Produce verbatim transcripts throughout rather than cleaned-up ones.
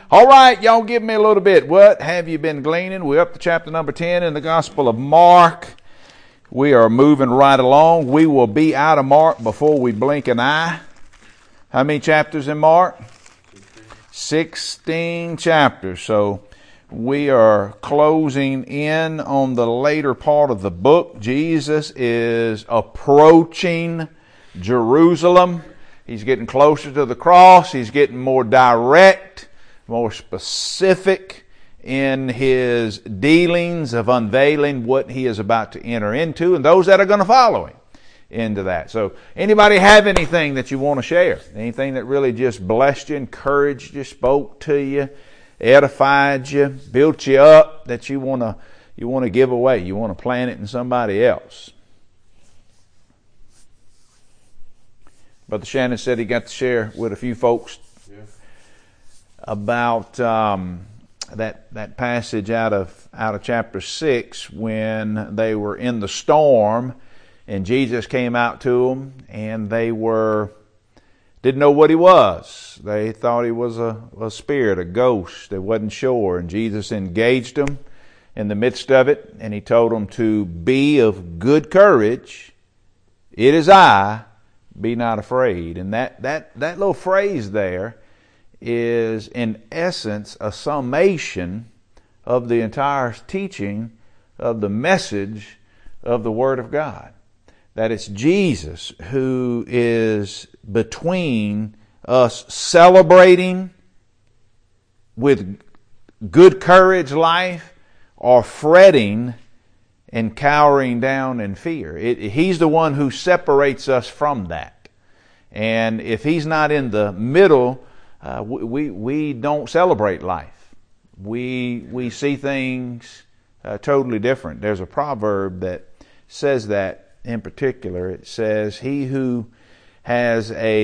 All right, y'all give me a little bit. What have you been gleaning? We're up to chapter number ten in the Gospel of Mark. We are moving right along. We will be out of Mark before we blink an eye. How many chapters in Mark? Sixteen chapters. So we are closing in on the later part of the book. Jesus is approaching Jerusalem. He's getting closer to the cross. He's getting more direct, more specific in his dealings of unveiling what he is about to enter into and those that are going to follow him into that. So anybody have anything that you want to share? Anything that really just blessed you, encouraged you, spoke to you, edified you, built you up, that you want to you want to give away? You want to plant it in somebody else? Brother Shannon said he got to share with a few folks yeah. about um, that that passage out of out of chapter six when they were in the storm and Jesus came out to them and they were didn't know what he was. They thought he was a, a spirit, a ghost. They wasn't sure, and Jesus engaged them in the midst of it, and he told them to be of good courage. It is I. Be not afraid. And that, that, that little phrase there is in essence a summation of the entire teaching of the message of the Word of God. That it's Jesus who is between us celebrating with good courage life or fretting and cowering down in fear. It, he's the one who separates us from that. And if he's not in the middle, uh, we we don't celebrate life. We we see things uh, totally different. There's a proverb that says that in particular. It says, "He who has a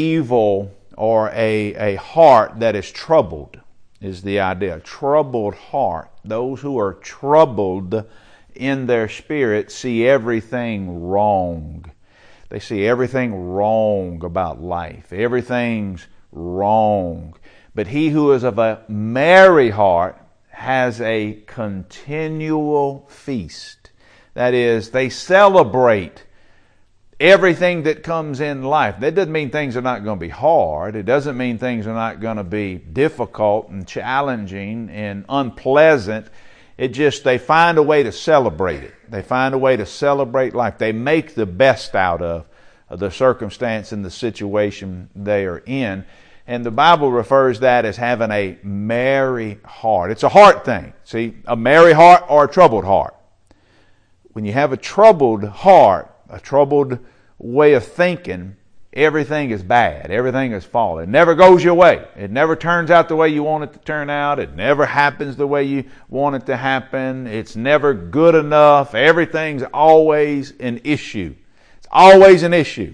evil or a a heart that is troubled," is the idea. Troubled heart. Those who are troubled in their spirit see everything wrong. They see everything wrong about life. Everything's wrong. But he who is of a merry heart has a continual feast. That is, they celebrate everything that comes in life. That doesn't mean things are not going to be hard. It doesn't mean things are not going to be difficult and challenging and unpleasant. It just, they find a way to celebrate it. They find a way to celebrate life. They make the best out of the circumstance and the situation they are in. And the Bible refers that as having a merry heart. It's a heart thing. See, a merry heart or a troubled heart. When you have a troubled heart, a troubled way of thinking, everything is bad. Everything is falling. It never goes your way. It never turns out the way you want it to turn out. It never happens the way you want it to happen. It's never good enough. Everything's always an issue. It's always an issue.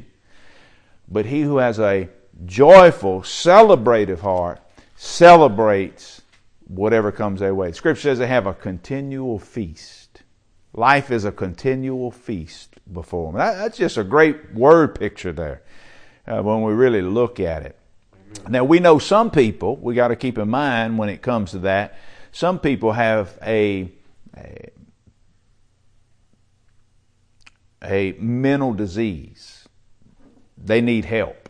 But he who has a joyful, celebrative heart celebrates whatever comes their way. Scripture says they have a continual feast. Life is a continual feast before them. That, that's just a great word picture there. Uh, when we really look at it. Amen. Now we know some people, we got to keep in mind when it comes to that, some people have a, a, a mental disease. They need help.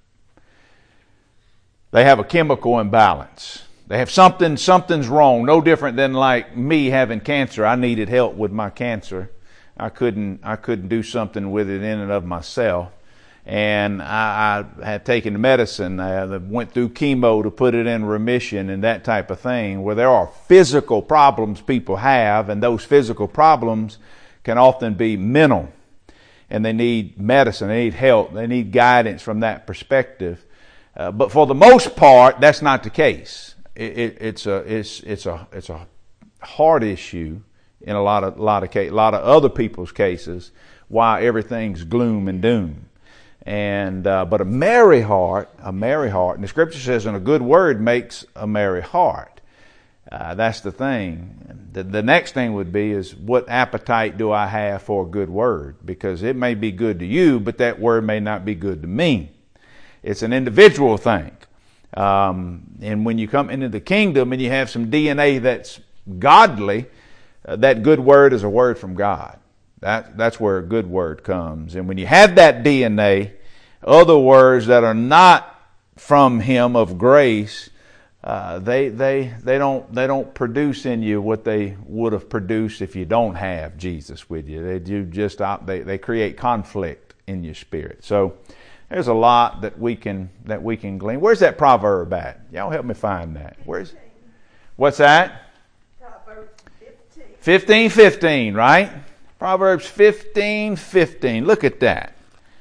They have a chemical imbalance. They have something, something's wrong, no different than like me having cancer. I needed help with my cancer. I couldn't, I couldn't do something with it in and of myself. And I, I had taken medicine, I went through chemo to put it in remission and that type of thing, where there are physical problems people have, and those physical problems can often be mental. And they need medicine, they need help, they need guidance from that perspective. Uh, but for the most part, that's not the case. It, it, it's a it's it's a it's a heart issue in a lot of lot of case, a lot of other people's cases, why everything's gloom and doom. And uh, but a merry heart, a merry heart, and the Scripture says, "And a good word makes a merry heart." Uh, that's the thing. The, the next thing would be is, what appetite do I have for a good word? Because it may be good to you, but that word may not be good to me. It's an individual thing. Um, and when you come into the kingdom and you have some D N A that's godly, uh, that good word is a word from God. That, that's where a good word comes. And when you have that D N A, other words that are not from Him of grace, uh, they they they don't they don't produce in you what they would have produced if you don't have Jesus with you. They do just they they create conflict in your spirit. So there's a lot that we can that we can glean. Where's that proverb at? Y'all help me find that. Where's what's that? Proverbs fifteen. Fifteen fifteen, right? Proverbs fifteen fifteen. Look at that.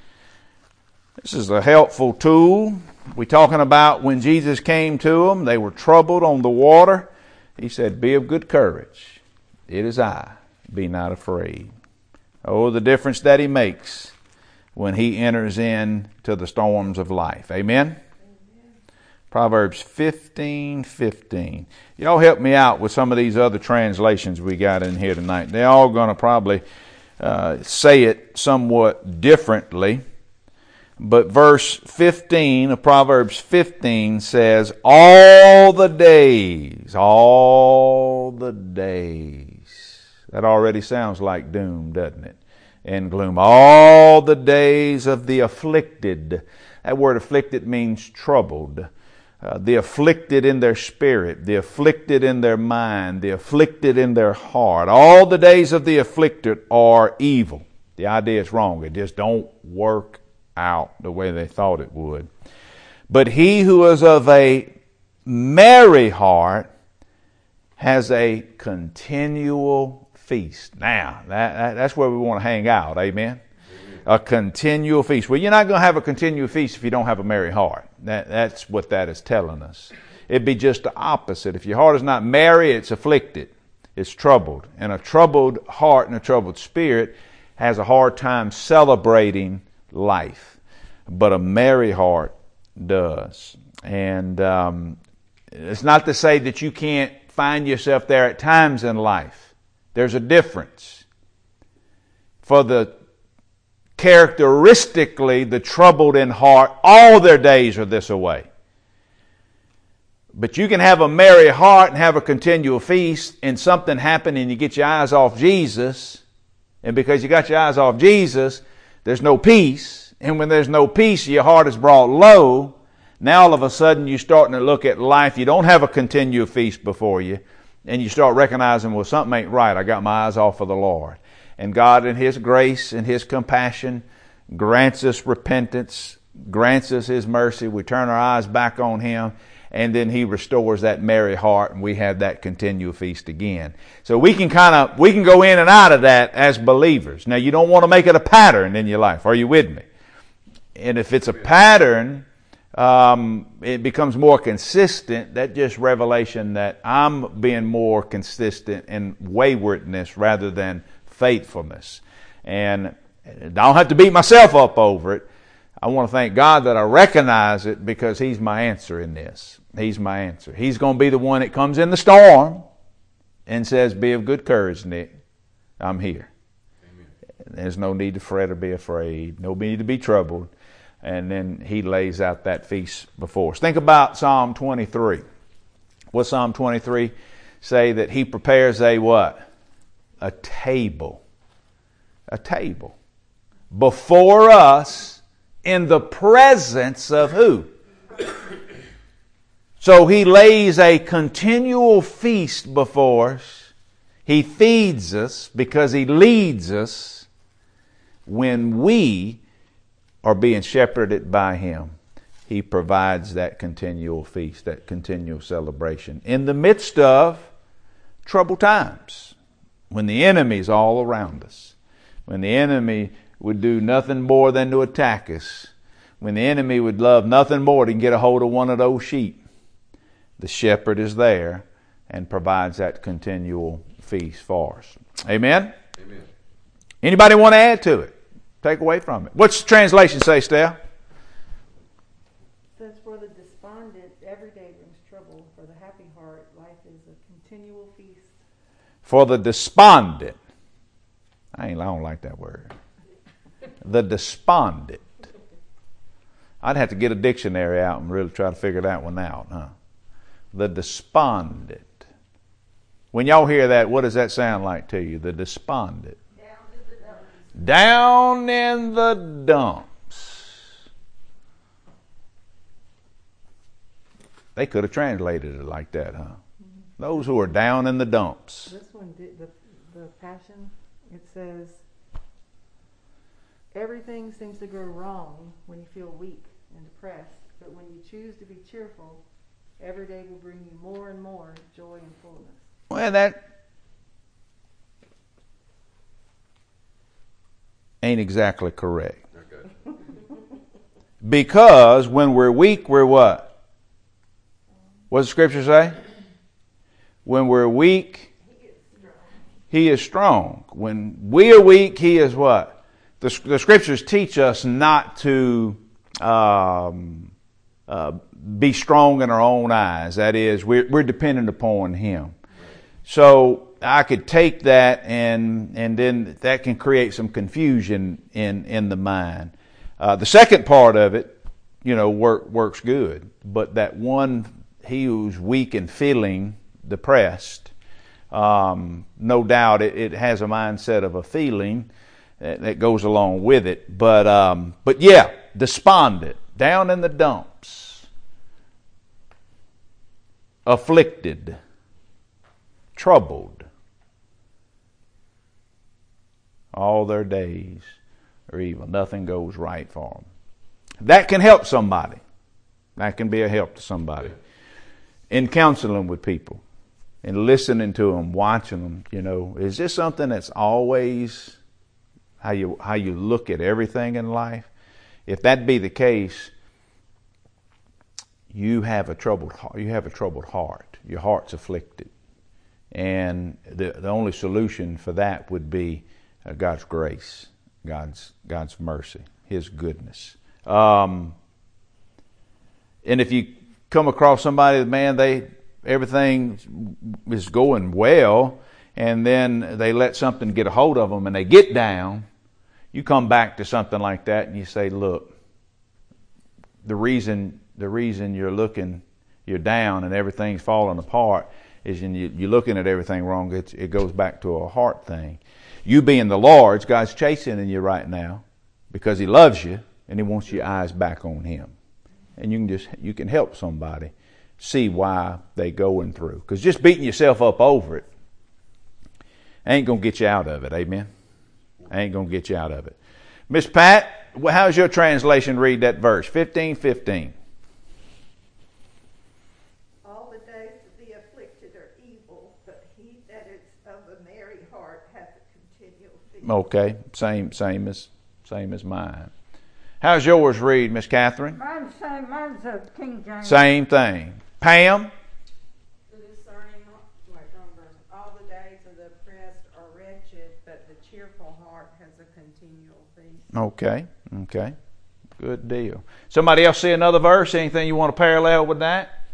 This is a helpful tool. We're talking about when Jesus came to them, they were troubled on the water. He said, "Be of good courage. It is I. Be not afraid." Oh, the difference that He makes when He enters into the storms of life. Amen? Amen. Proverbs fifteen fifteen. Y'all help me out with some of these other translations we got in here tonight. They're all going to probably uh, say it somewhat differently. But verse fifteen of Proverbs fifteen says, all the days, all the days. That already sounds like doom, doesn't it? And gloom. All the days of the afflicted. That word afflicted means troubled. Uh, the afflicted in their spirit, the afflicted in their mind, the afflicted in their heart. All the days of the afflicted are evil. The idea is wrong. It just don't work out the way they thought it would. But he who is of a merry heart has a continual feast. Now, that, that, that's where we want to hang out. Amen? Amen. A continual feast. Well, you're not going to have a continual feast if you don't have a merry heart. That, that's what that is telling us. It'd be just the opposite. If your heart is not merry, it's afflicted. It's troubled. And a troubled heart and a troubled spirit has a hard time celebrating life, but a merry heart does. And um, it's not to say that you can't find yourself there at times in life. There's a difference. For the characteristically the troubled in heart, all their days are this away. But you can have a merry heart and have a continual feast, and something happen and you get your eyes off Jesus, and because you got your eyes off Jesus, there's no peace. And when there's no peace, your heart is brought low. Now all of a sudden you're starting to look at life. You don't have a continual feast before you. And you start recognizing, well, something ain't right. I got my eyes off of the Lord. And God in His grace and His compassion grants us repentance, grants us His mercy. We turn our eyes back on Him. And then He restores that merry heart, and we have that continual feast again. So we can kind of, we can go in and out of that as believers. Now, you don't want to make it a pattern in your life. Are you with me? And if it's a pattern, um, it becomes more consistent. That's just revelation that I'm being more consistent in waywardness rather than faithfulness. And I don't have to beat myself up over it. I want to thank God that I recognize it, because He's my answer in this. He's my answer. He's going to be the one that comes in the storm and says, "Be of good courage, Nick. I'm here." Amen. There's no need to fret or be afraid. No need to be troubled. And then He lays out that feast before us. Think about Psalm twenty-three. What Psalm twenty-three say? That He prepares a what? A table. A table. Before us, in the presence of who? So He lays a continual feast before us. He feeds us because He leads us when we are being shepherded by Him. He provides that continual feast, that continual celebration in the midst of troubled times, when the enemy's all around us, when the enemy would do nothing more than to attack us, when the enemy would love nothing more than get a hold of one of those sheep. The shepherd is there and provides that continual feast for us. Amen? Amen. Anybody want to add to it? Take away from it. What's the translation say, Steph? Says, for the despondent, every day brings trouble. For the happy heart, life is a continual feast. For the despondent. I ain't I don't like that word. The despondent. I'd have to get a dictionary out and really try to figure that one out, huh? The despondent. When y'all hear that, what does that sound like to you? The despondent. Down in the dumps. They could have translated it like that, huh? Those who are down in the dumps. This one, the, the Passion, it says, everything seems to go wrong when you feel weak and depressed, but when you choose to be cheerful, every day will bring you more and more joy and fullness. Well, that ain't exactly correct. Okay. Because when we're weak, we're what? What does the scripture say? When we're weak, he is strong. When we are weak, he is what? The, the scriptures teach us not to um, uh, be strong in our own eyes. That is, we're, we're dependent upon him. So I could take that and and then that can create some confusion in, in the mind. Uh, the second part of it, you know, work, works good. But that one, he who's weak and feeling depressed, um, no doubt it, it has a mindset of a feeling that, that goes along with it. But um, but yeah, despondent, down in the dumps, afflicted, troubled. All their days are evil. Nothing goes right for them. That can help somebody. That can be a help to somebody. In counseling with people and listening to them, watching them, you know, is this something that's always how you how you look at everything in life? If that be the case, you have a troubled heart. You have a troubled heart. Your heart's afflicted. And the the only solution for that would be uh, God's grace, God's God's mercy, His goodness. Um, and if you come across somebody, man, they everything is going well, and then they let something get a hold of them, and they get down. You come back to something like that, and you say, "Look, the reason the reason you're looking, you're down, and everything's falling apart." Is in you, you're looking at everything wrong. It's, it goes back to a heart thing. You being the Lord's, God's chastening you right now because He loves you and He wants your eyes back on Him. And you can just you can help somebody see why they going through. Because just beating yourself up over it ain't gonna get you out of it. Amen. Ain't gonna get you out of it. Miss Pat, how's your translation read that verse? Fifteen, fifteen. Okay, same same as same as mine. How's yours read, Miss Catherine? Mine's same. Mine's a King James. Same thing. Pam? The discerning, wait, wrong verse. All the days of the oppressed are wretched, but the cheerful heart has a continual peace. Okay, okay, good deal. Somebody else see another verse? Anything you want to parallel with that?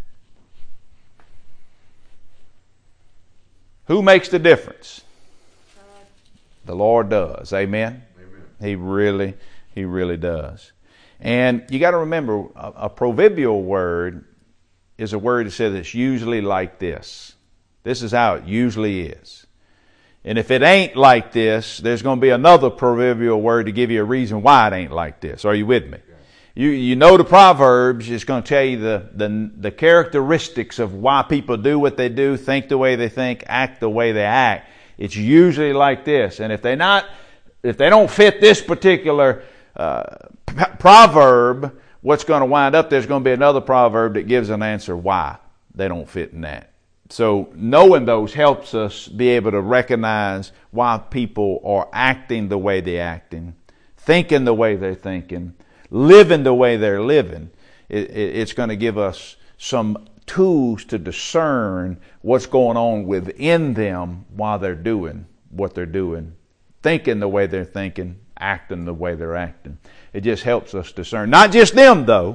Who makes the difference? The Lord does. Amen? Amen. He really, He really does. And you got to remember, a, a proverbial word is a word that says it's usually like this. This is how it usually is. And if it ain't like this, there's going to be another proverbial word to give you a reason why it ain't like this. Are you with me? Yeah. You you know the Proverbs is going to tell you the, the, the characteristics of why people do what they do, think the way they think, act the way they act. It's usually like this, and if they not, if they don't fit this particular uh, p- proverb, what's going to wind up? There's going to be another proverb that gives an answer why they don't fit in that. So knowing those helps us be able to recognize why people are acting the way they're acting, thinking the way they're thinking, living the way they're living. It, it, it's going to give us some tools to discern what's going on within them while they're doing what they're doing, thinking the way they're thinking, acting the way they're acting. It just helps us discern. Not just them, though.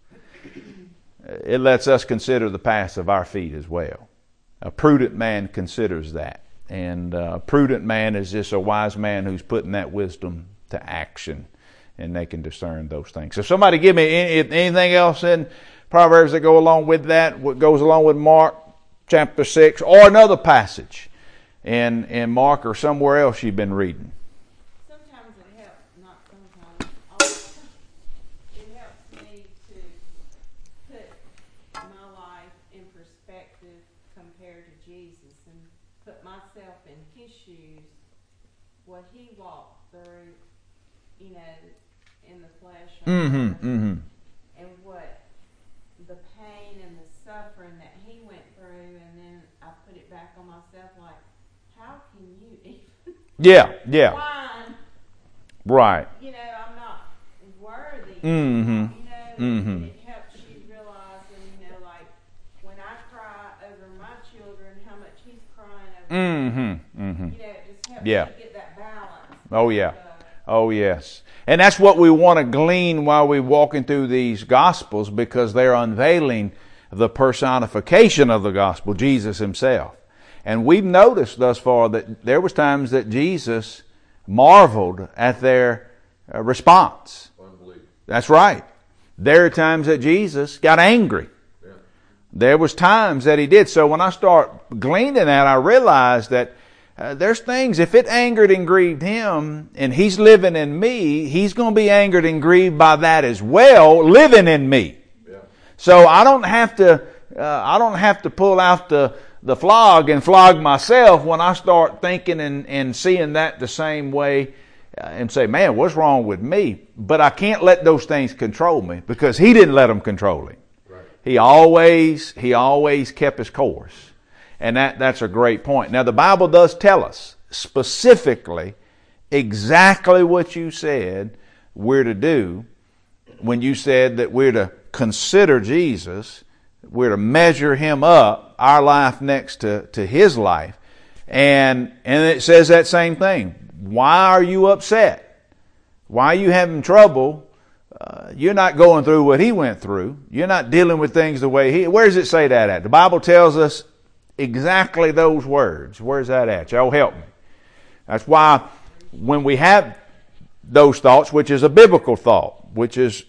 It lets us consider the paths of our feet as well. A prudent man considers that. And a prudent man is just a wise man who's putting that wisdom to action. and they can discern those things. So somebody give me any, anything else in Proverbs that go along with that, what goes along with Mark chapter six, or another passage in, in Mark or somewhere else you've been reading. Sometimes it helps, not sometimes, all the time. It helps me to put my life in perspective compared to Jesus and put myself in his shoes, what he walked through, you know, in the flesh. Mm-hmm, mm-hmm. And what the pain and the suffering that he went through, and then I put it back on myself like, how can you even Yeah, yeah. whine? Right. You know, I'm not worthy. Mm-hmm. You know, Mm-hmm. it helps you realize, and you know, like when I cry over my children, how much he's crying over. Mm-hmm. Mm-hmm. You know, it just helps Yeah. you get that balance. Oh, yeah. Uh, Oh, yes. And that's what we want to glean while we're walking through these Gospels, because they're unveiling the personification of the Gospel, Jesus himself. And we've noticed thus far that there was times that Jesus marveled at their uh, response. Unbelief. That's right. There are times that Jesus got angry. Yeah. There was times that he did. So when I start gleaning that, I realize that Uh, there's things, if it angered and grieved him and he's living in me, he's going to be angered and grieved by that as well, living in me. Yeah. So I don't have to, uh, I don't have to pull out the, the flog and flog myself when I start thinking and, and seeing that the same way uh, and say, man, what's wrong with me? But I can't let those things control me, because he didn't let them control him. Right. He always, he always kept his course. And that, that's a great point. Now, the Bible does tell us specifically exactly what you said we're to do when you said that we're to consider Jesus, we're to measure him up, our life next to, to his life. And, and it says that same thing. Why are you upset? Why are you having trouble? Uh, you're not going through what he went through. You're not dealing with things the way he... Where does it say that at? The Bible tells us exactly those words. Where's that at? Y'all help me. That's why when we have those thoughts, which is a biblical thought, which is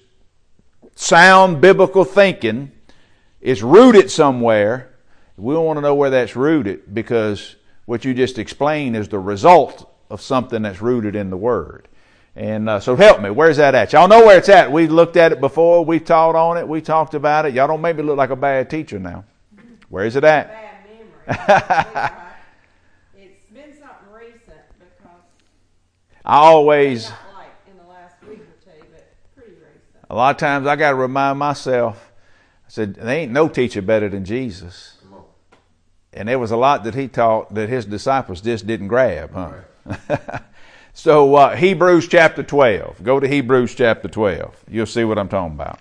sound biblical thinking, it's rooted somewhere. We want to know where that's rooted, because what you just explained is the result of something that's rooted in the Word. And uh, so help me. Where's that at? Y'all know where it's at. We've looked at it before. We've taught on it. We talked about it. Y'all don't make me look like a bad teacher now. Where is it at? Bad memory. It's been something recent, because I always, not like in the last week or two, but pretty recent. a lot of times I got to remind myself, I said, there ain't no teacher better than Jesus. Come on. And there was a lot that he taught that his disciples just didn't grab, huh? Right. So uh, Hebrews chapter twelve. Go to Hebrews chapter twelve. You'll see what I'm talking about.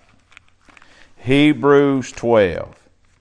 Hebrews twelve.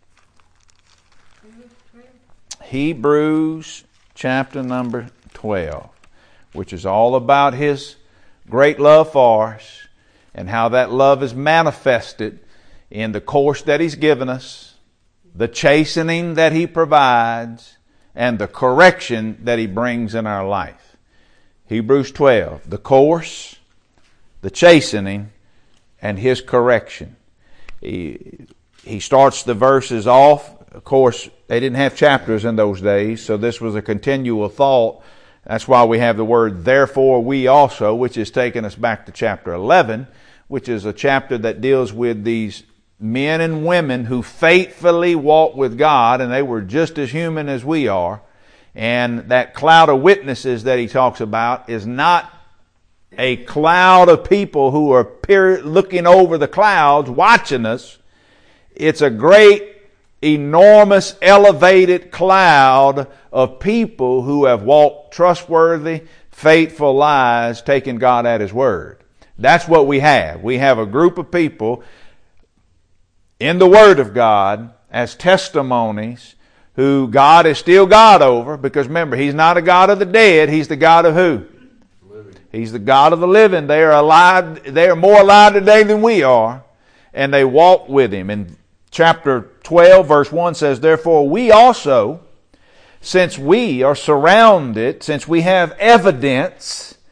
Hebrews chapter number twelve, which is all about his great love for us and how that love is manifested in the course that he's given us, the chastening that he provides, and the correction that he brings in our life. Hebrews twelve, the course, the chastening, and his correction. He, he starts the verses off. Of course, they didn't have chapters in those days, so this was a continual thought. That's why we have the word, therefore we also, which is taking us back to chapter eleven, which is a chapter that deals with these men and women who faithfully walk with God, and they were just as human as we are. And that cloud of witnesses that he talks about is not a cloud of people who are peer- looking over the clouds, watching us. It's a great, enormous, elevated cloud of people who have walked trustworthy, faithful lives, taking God at his word. That's what we have. We have a group of people in the Word of God as testimonies who God is still God over, because remember, he's not a God of the dead, he's the God of who? Living. He's the God of the living. They are alive, they are more alive today than we are, and they walk with him. And chapter twelve, verse one says, therefore we also, since we are surrounded, since we have evidence,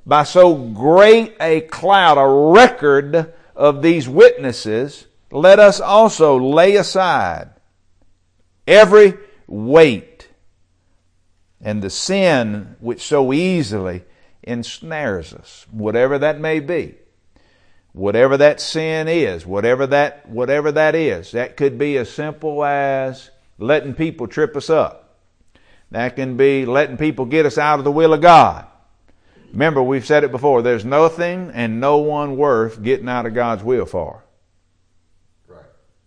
by so great a cloud, a record of these witnesses, let us also lay aside every weight and the sin which so easily ensnares us, whatever that may be. Whatever that sin is, whatever that, whatever that is, that could be as simple as letting people trip us up. That can be letting people get us out of the will of God. Remember, we've said it before, there's nothing and no one worth getting out of God's will for. Right.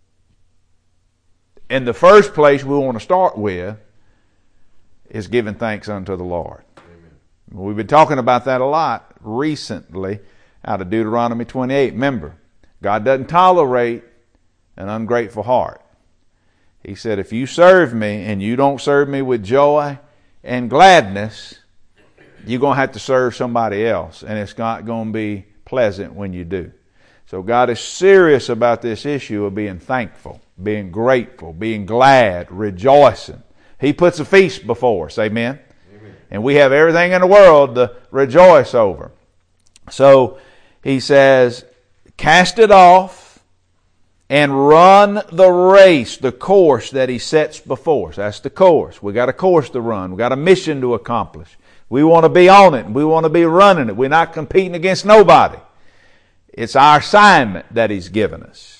In the first place we want to start with is giving thanks unto the Lord. Amen. We've been talking about that a lot recently out of Deuteronomy twenty-eight. Remember, God doesn't tolerate an ungrateful heart. He said, if you serve me and you don't serve me with joy and gladness, you're going to have to serve somebody else, and it's not going to be pleasant when you do. So God is serious about this issue of being thankful, being grateful, being glad, rejoicing. He puts a feast before us, amen? Amen. And we have everything in the world to rejoice over. So he says, cast it off and run the race, the course that he sets before us. That's the course. We got a course to run. We got a mission to accomplish. We want to be on it. We want to be running it. We're not competing against nobody. It's our assignment that he's given us.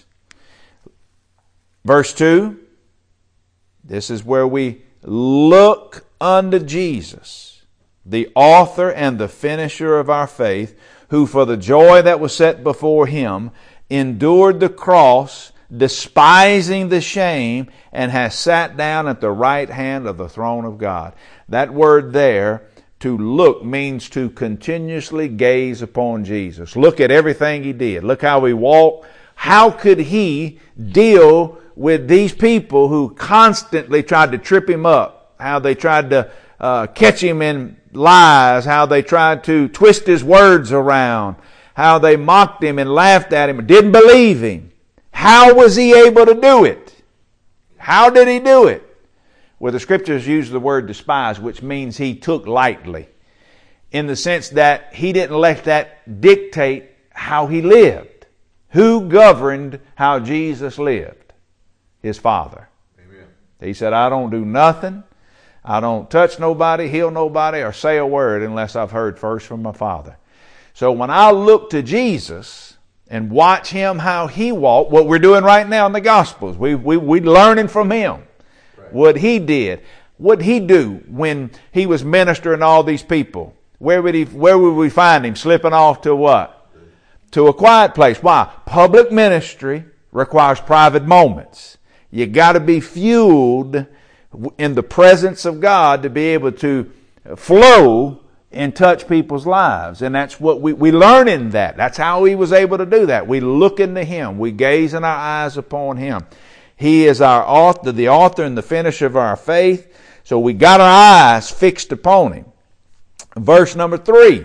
Verse two, this is where we look unto Jesus, the author and the finisher of our faith, who for the joy that was set before him endured the cross, despising the shame, and has sat down at the right hand of the throne of God. That word there, to look, means to continuously gaze upon Jesus. Look at everything he did. Look how he walked. How could he deal with these people who constantly tried to trip him up? How they tried to uh, catch him in lies, how they tried to twist his words around, how they mocked him and laughed at him and didn't believe him. How was he able to do it? How did he do it? Well, the scriptures use the word despise, which means he took lightly, in the sense that he didn't let that dictate how he lived. Who governed how Jesus lived? His Father. Amen. He said, I don't do nothing. I don't touch nobody, heal nobody, or say a word unless I've heard first from my Father. So when I look to Jesus and watch him how he walked, what we're doing right now in the Gospels, we we we learning from him. Right. What he did. What did he do when he was ministering to all these people? Where would he where would we find him? Slipping off to what? To a quiet place. Why? Public ministry requires private moments. You got to be fueled in the presence of God to be able to flow and touch people's lives. And that's what we, we learn in that. That's how he was able to do that. We look into him. We gaze in our eyes upon him. He is our author, the author and the finisher of our faith. So we got our eyes fixed upon him. Verse number three.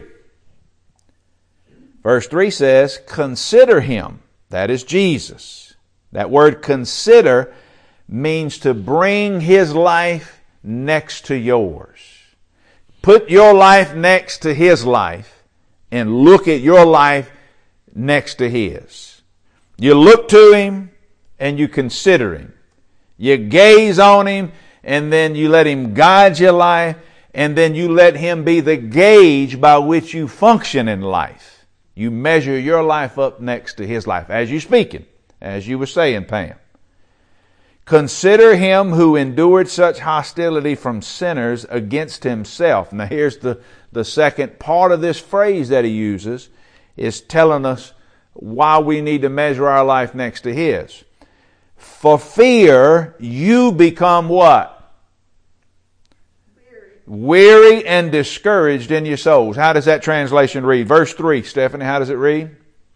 Verse three says, consider him. That is Jesus. That word consider means to bring his life next to yours. Put your life next to his life and look at your life next to his. You look to him and you consider him. You gaze on him and then you let him guide your life, and then you let him be the gauge by which you function in life. You measure your life up next to his life as you're speaking, as you were saying, Pam. Consider him who endured such hostility from sinners against himself. Now here's the, the second part of this phrase that he uses, is telling us why we need to measure our life next to his. For fear you become what? Weary. Weary and discouraged in your souls. How does that translation read? Verse three, Stephanie, how does it read?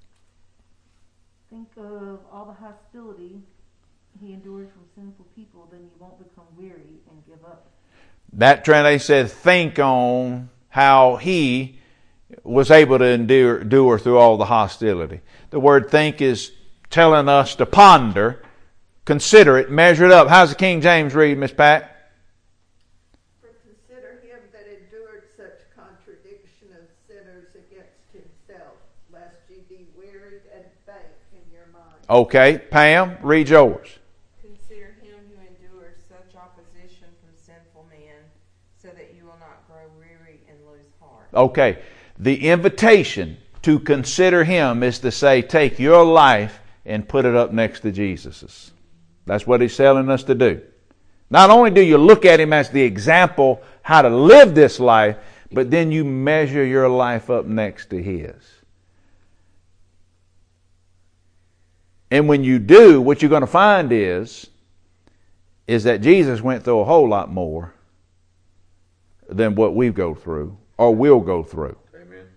Think of all the hostility he endured from sinful people, then you won't become weary and give up. That translation said, think on how he was able to endure, endure through all the hostility. The word think is telling us to ponder, consider it, measure it up. How's the King James read, Miss Pat? For consider him that endured such contradiction of sinners against Okay, Pam, read yours. Consider him who endures such opposition from sinful men, so that you will not grow weary and lose heart. Okay, the invitation to consider him is to say, take your life and put it up next to Jesus's. That's what he's telling us to do. Not only do you look at him as the example how to live this life, but then you measure your life up next to his. And when you do, what you're going to find is, is that Jesus went through a whole lot more than what we go through or will go through. Amen.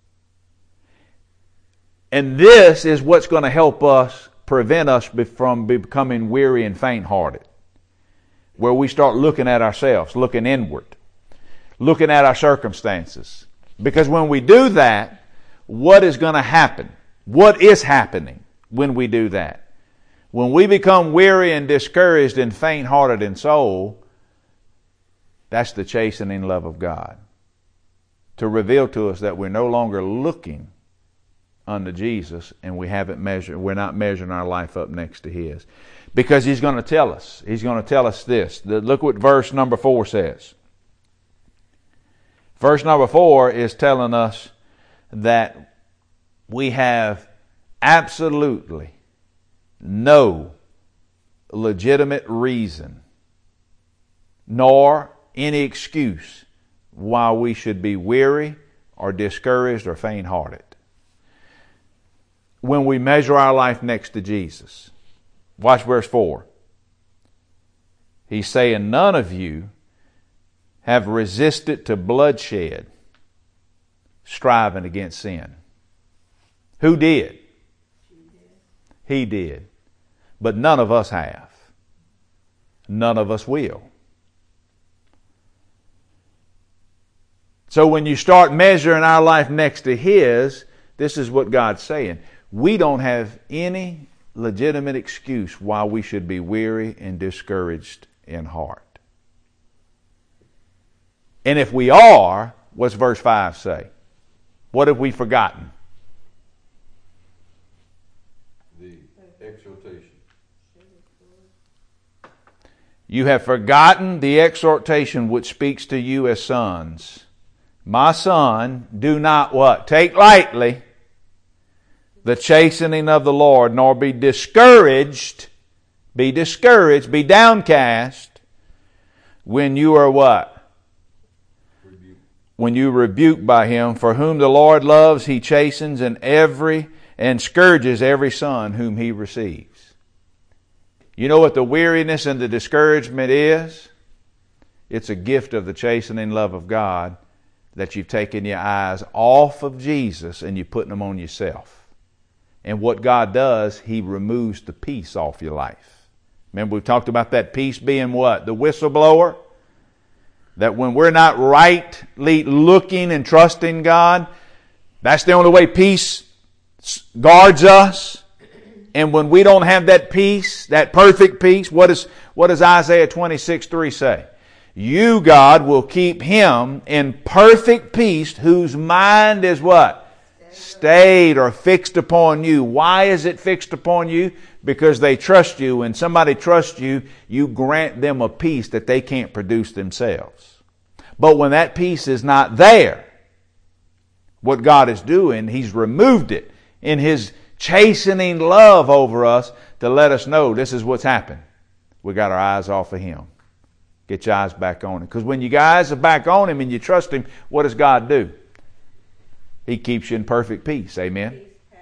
And this is what's going to help us, prevent us from becoming weary and faint-hearted. Where we start looking at ourselves, looking inward, looking at our circumstances. Because when we do that, what is going to happen? What is happening when we do that? When we become weary and discouraged and faint-hearted in soul, that's the chastening love of God. To reveal to us that we're no longer looking unto Jesus and we haven't measured, we're not measuring our life up next to his. Because he's going to tell us. He's going to tell us this. Look what verse number four says. Verse number four is telling us that we have absolutely no legitimate reason nor any excuse why we should be weary or discouraged or faint-hearted when we measure our life next to Jesus. Watch verse four. He's saying, none of you have resisted to bloodshed, striving against sin. Who did? He did. But none of us have. None of us will. So when you start measuring our life next to his, this is what God's saying. We don't have any legitimate excuse why we should be weary and discouraged in heart. And if we are, what's verse five say? What have we forgotten? The exhortation. You have forgotten the exhortation which speaks to you as sons. My son, do not what? Take lightly the chastening of the Lord, nor be discouraged, be discouraged, be downcast when you are what? Rebuke. When you rebuke by him, for whom the Lord loves, he chastens and every and scourges every son whom he receives. You know what the weariness and the discouragement is? It's a gift of the chastening love of God that you've taken your eyes off of Jesus and you're putting them on yourself. And what God does, he removes the peace off your life. Remember, we've talked about that peace being what? The whistleblower. That when we're not rightly looking and trusting God, that's the only way peace guards us. And when we don't have that peace, that perfect peace, what, is, what does Isaiah twenty-six three say? You, God, will keep him in perfect peace whose mind is what? Stayed or fixed upon you. Why is it fixed upon you? Because they trust you. When somebody trusts you, you grant them a peace that they can't produce themselves. But when that peace is not there, what God is doing, he's removed it in his chastening love over us to let us know this is what's happened. We got our eyes off of him. Get your eyes back on him. Because when you guys are back on him and you trust him, what does God do? He keeps you in perfect peace. Amen.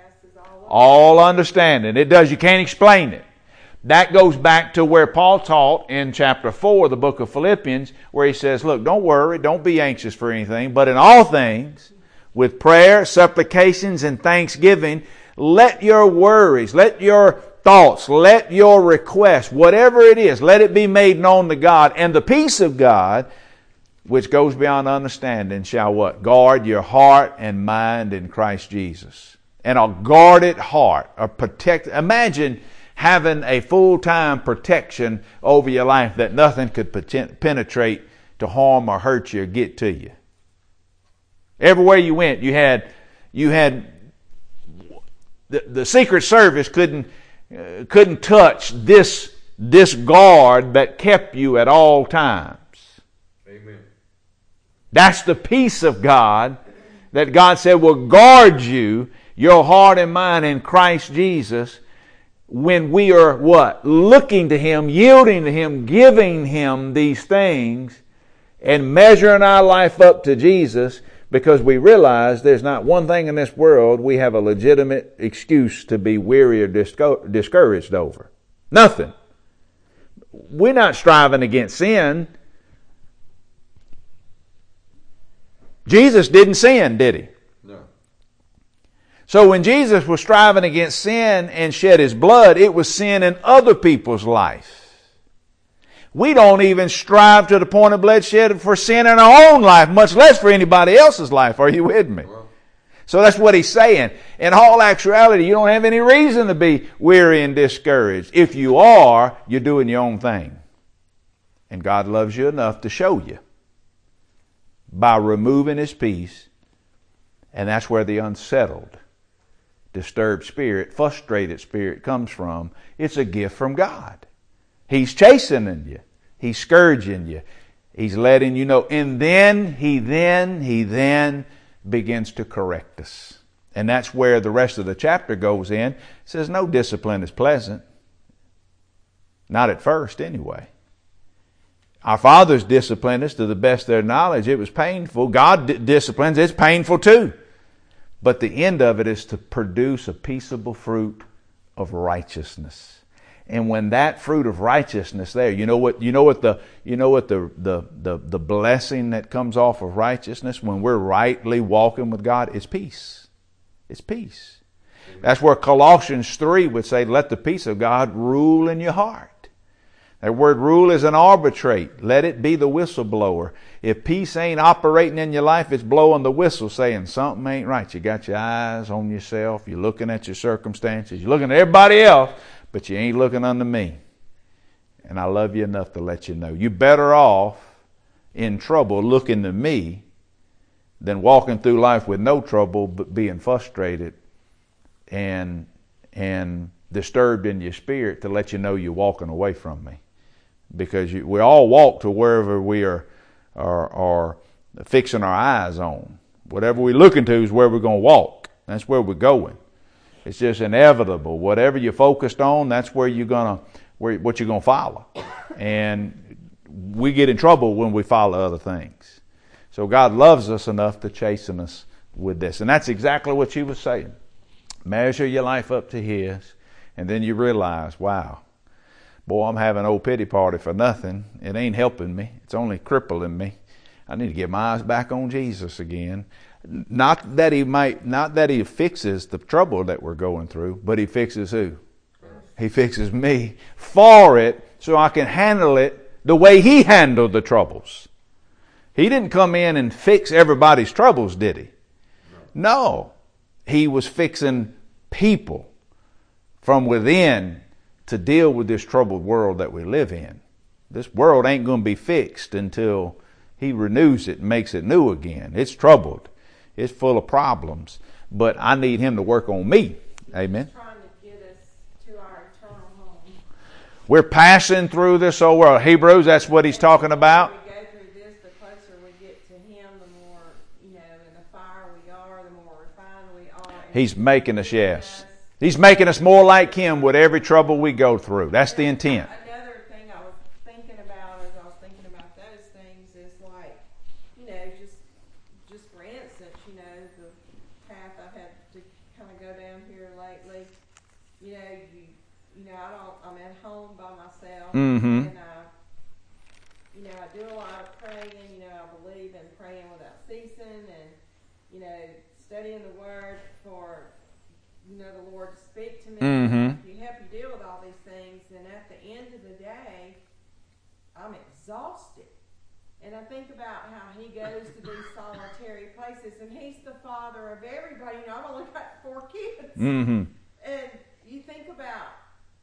All understanding. It does. You can't explain it. That goes back to where Paul taught in chapter four of the book of Philippians, where he says, look, don't worry, don't be anxious for anything, but in all things, with prayer, supplications, and thanksgiving, let your worries, let your thoughts, let your requests, whatever it is, let it be made known to God, and the peace of God, which goes beyond understanding, shall what? Guard your heart and mind in Christ Jesus. And a guarded heart, a protect. Imagine having a full-time protection over your life that nothing could penetrate to harm or hurt you or get to you. Everywhere you went, you had, you had, the, the Secret Service couldn't uh, couldn't touch this, this guard that kept you at all times. Amen. That's the peace of God that God said will guard you, your heart and mind in Christ Jesus, when we are what? Looking to Him, yielding to Him, giving Him these things, and measuring our life up to Jesus, because we realize there's not one thing in this world we have a legitimate excuse to be weary or disco- discouraged over. Nothing. We're not striving against sin. Jesus didn't sin, did He? No. So when Jesus was striving against sin and shed His blood, it was sin in other people's life. We don't even strive to the point of bloodshed for sin in our own life, much less for anybody else's life. Are you with me? Well, So that's what He's saying. In all actuality, you don't have any reason to be weary and discouraged. If you are, you're doing your own thing. And God loves you enough to show you by removing His peace. And that's where the unsettled, disturbed spirit, frustrated spirit comes from. It's a gift from God. He's chastening you. He's scourging you. He's letting you know. And then, He then, He then begins to correct us. And that's where the rest of the chapter goes in. It says no discipline is pleasant. Not at first, anyway. Our fathers disciplined us to the best of their knowledge. It was painful. God d- disciplines. It's painful too. But the end of it is to produce a peaceable fruit of righteousness. And when that fruit of righteousness there, you know what, you know what the, you know what the, the, the, the blessing that comes off of righteousness when we're rightly walking with God is peace. It's peace. That's where Colossians three would say, let the peace of God rule in your heart. That word rule is an arbitrate. Let it be the whistleblower. If peace ain't operating in your life, it's blowing the whistle saying something ain't right. You got your eyes on yourself. You're looking at your circumstances. You're looking at everybody else, but you ain't looking unto me. And I love you enough to let you know. You're better off in trouble looking to me than walking through life with no trouble but being frustrated and and disturbed in your spirit to let you know you're walking away from me. Because you, we all walk to wherever we are, are, are fixing our eyes on. Whatever we're looking to is where we're going to walk. That's where we're going. It's just inevitable. Whatever you're focused on, that's where you're gonna, where what you're gonna follow. And we get in trouble when we follow other things. So God loves us enough to chasten us with this, and that's exactly what she was saying. Measure your life up to His, and then you realize, wow, boy, I'm having an old pity party for nothing. It ain't helping me. It's only crippling me. I need to get my eyes back on Jesus again. Not that he might, not that he fixes the trouble that we're going through, but He fixes who? He fixes me for it so I can handle it the way He handled the troubles. He didn't come in and fix everybody's troubles, did He? No. He was fixing people from within to deal with this troubled world that we live in. This world ain't going to be fixed until He renews it and makes it new again. It's troubled. It's full of problems. But I need Him to work on me. Amen. He's trying to get us to our eternal home. We're passing through this old world. Hebrews, that's what he's talking about. The more we go through this, the closer we get to Him, the more, you know, in the fire we are, the more refined we are. And He's making us, yes. He's making us more like Him with every trouble we go through. That's the intent. Another thing I was thinking about as I was thinking about those things is like, you know, just just for instance, you know, the path I've had to kind of go down here lately. You know, you you know, I don't. I'm at home by myself, Mm-hmm. and I, you know, I do a lot of praying. You know, I believe in praying without ceasing, and you know, studying the Word for, you know, the Lord to speak to me. Mm-hmm. If you help you deal with all these things, then at the end of the day, I'm exhausted. And I think about how He goes to these solitary places, and He's the Father of everybody. You know, I've only got four kids. Mm-hmm. And you think about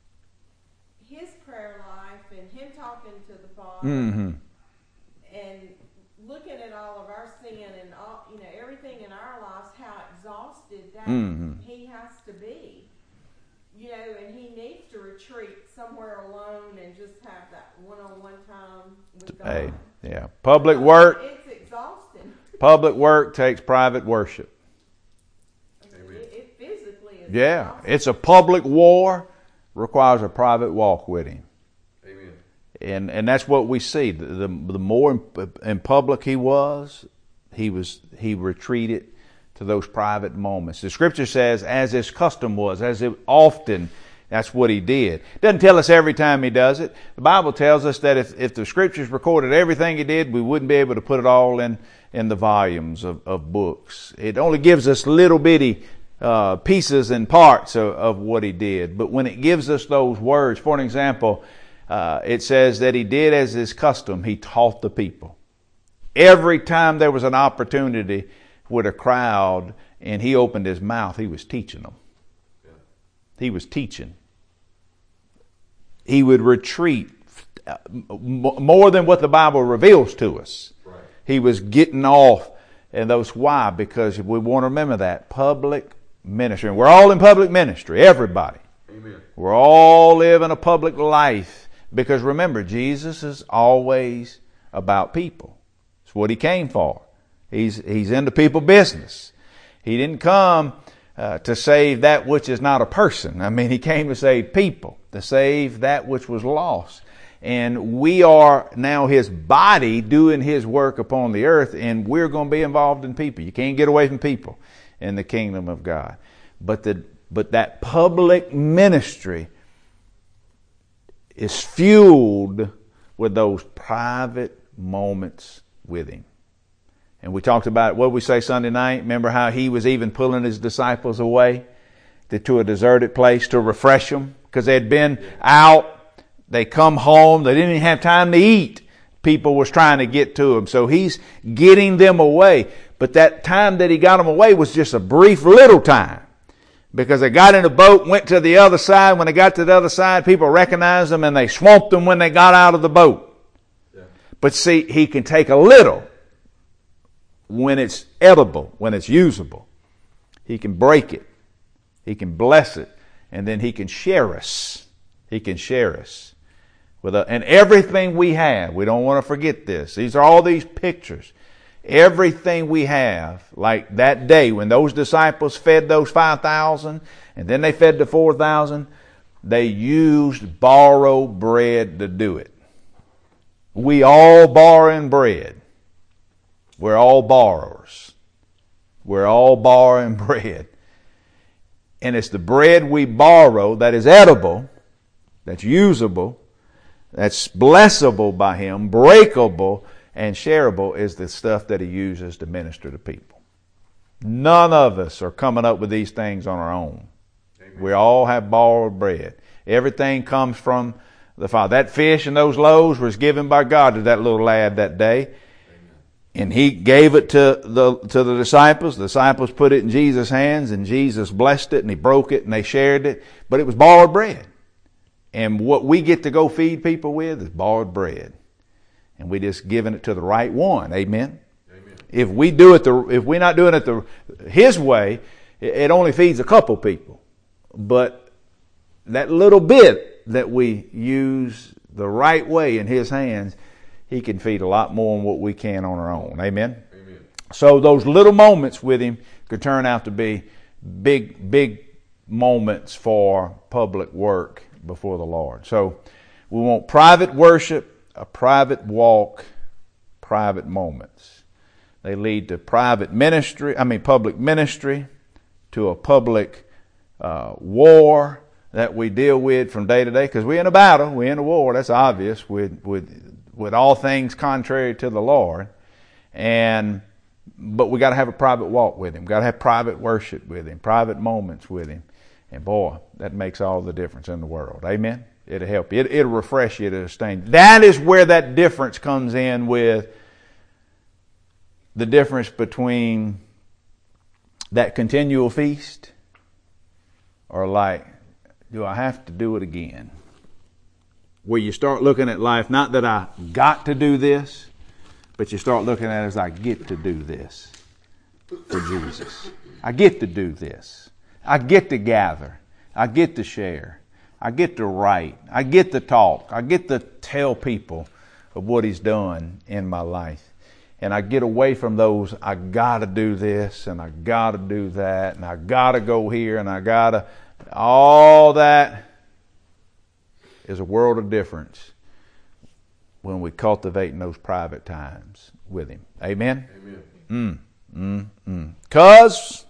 His prayer life and Him talking to the Father, Mm-hmm. and looking at all of our sin and all, you know, everything in our lives, how exhausted that Mm-hmm. He has to be, you know, and He needs retreat somewhere alone and just have that one-on-one time with God. Hey, yeah. Public work, It's exhausting. public work takes private worship. Amen. It, it physically is Yeah. exhausting. It's a public war, requires a private walk with him. Amen. And and that's what we see. The the, the more in, in public he was, he was he retreated to those private moments. The scripture says, as his custom was, as it often, that's what he did. It doesn't tell us every time he does it. The Bible tells us that if, if the scriptures recorded everything he did, we wouldn't be able to put it all in, in the volumes of, of books. It only gives us little bitty uh, pieces and parts of, of what he did. But when it gives us those words, for an example, uh, it says that he did as his custom, he taught the people. Every time there was an opportunity with a crowd and he opened his mouth, he was teaching them. Yeah. He was teaching. He would retreat more than what the Bible reveals to us. Right. He was getting off. And those why? Because we want to remember that public ministry. And we're all in public ministry, everybody. Amen. We're all living a public life. Because remember, Jesus is always about people. It's what he came for. He's he's into people business. He didn't come uh, to save that which is not a person. I mean, he came to save people, to save that which was lost. And we are now his body doing his work upon the earth, and we're going to be involved in people. You can't get away from people in the kingdom of God. But the but that public ministry is fueled with those private moments with him. And we talked about, what did we say Sunday night? Remember how he was even pulling his disciples away to, to a deserted place to refresh them? Because they had been out, they come home, they didn't even have time to eat. People was trying to get to them. So he's getting them away. But that time that he got them away was just a brief little time. Because they got in a boat, went to the other side. When they got to the other side, people recognized them and they swamped them when they got out of the boat. Yeah. But see, he can take a little when it's edible, when it's usable. He can break it. He can bless it. And then he can share us. He can share us. With a, and everything we have, we don't want to forget this. These are all these pictures. Everything we have, like that day when those disciples fed those five thousand, and then they fed the four thousand, they used borrowed bread to do it. We all borrowing bread. We're all borrowers. We're all borrowing bread. And it's the bread we borrow that is edible, that's usable, that's blessable by him, breakable, and shareable is the stuff that he uses to minister to people. None of us are coming up with these things on our own. Amen. We all have borrowed bread. Everything comes from the Father. That fish and those loaves was given by God to that little lad that day. And he gave it to the to the disciples. The disciples put it in Jesus' hands, and Jesus blessed it, and he broke it, and they shared it. But it was borrowed bread. And what we get to go feed people with is borrowed bread. And we just giving it to the right one. Amen? Amen. If we do it, the if we're not doing it the his way, it only feeds a couple people. But that little bit that we use the right way in his hands, he can feed a lot more than what we can on our own. Amen? Amen. So those little moments with him could turn out to be big, big moments for public work before the Lord. So we want private worship, a private walk, private moments. They lead to private ministry, I mean public ministry, to a public uh, war that we deal with from day to day. Because we're in a battle, we're in a war, that's obvious, with with with all things contrary to the Lord. And but we got to have a private walk with him. Got to have private worship with him, private moments with him. And boy, that makes all the difference in the world. Amen? It'll help you. It, it'll refresh you. It'll sustain you. That is where that difference comes in with the difference between that continual feast or like, do I have to do it again? Where you start looking at life, not that I got to do this, but you start looking at it as I get to do this for Jesus. I get to do this. I get to gather. I get to share. I get to write. I get to talk. I get to tell people of what He's done in my life. And I get away from those, I got to do this and I got to do that and I got to go here and I got to, all that is a world of difference when we cultivate in those private times with Him. Amen? Amen. Mm, mm, mm. Because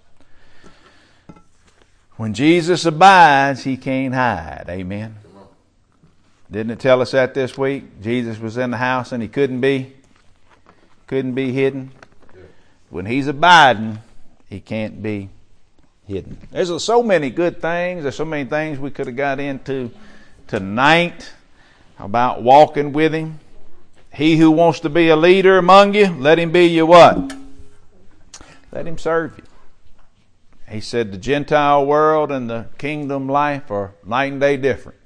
when Jesus abides, He can't hide. Amen. Didn't it tell us that this week? Jesus was in the house and He couldn't be, couldn't be hidden. When He's abiding, He can't be hidden. There's so many good things. There's so many things we could have got into tonight about walking with Him. He who wants to be a leader among you, let him be your what? Let him serve you. He said the Gentile world and the kingdom life are night and day different.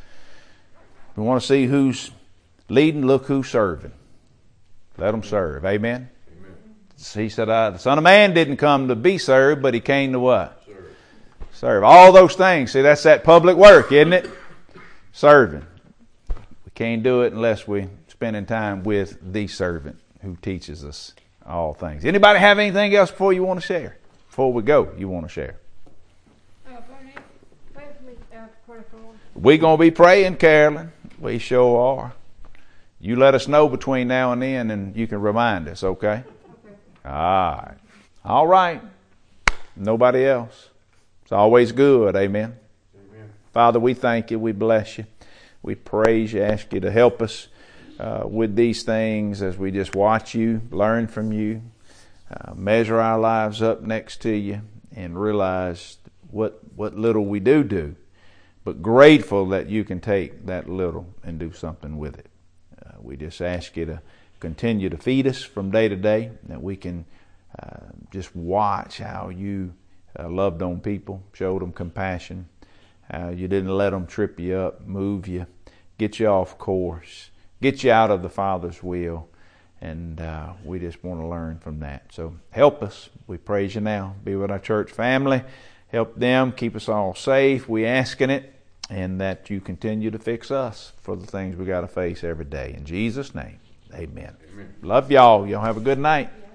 We want to see who's leading, look who's serving. Let them serve. Amen? Amen. He said, uh, the Son of Man didn't come to be served, but He came to what? Serve. Serve. All those things. See, that's that public work, isn't it? Serving. We can't do it unless we spending time with the servant who teaches us all things. Anybody have anything else before you want to share? Before we go, you want to share? Uh, Bernie, pray for me, uh, pray for me. We're going to be praying, Carolyn. We sure are. You let us know between now and then, and you can remind us, okay? Okay. All right. All right. Nobody else. It's always good. Amen. Amen. Father, we thank You. We bless You. We praise You. Ask You to help us uh, with these things as we just watch You, learn from You, uh, measure our lives up next to You, and realize what what little we do do, but grateful that You can take that little and do something with it. Uh, we just ask You to continue to feed us from day to day, that we can uh, just watch how You uh, loved on people, showed them compassion, how You didn't let them trip You up, move you, get you off course, get you out of the Father's will, and uh, we just want to learn from that. So help us. We praise You now. Be with our church family. Help them. Keep us all safe. We asking it, and that You continue to fix us for the things we got to face every day. In Jesus' name, amen. Amen. Love y'all. Y'all have a good night.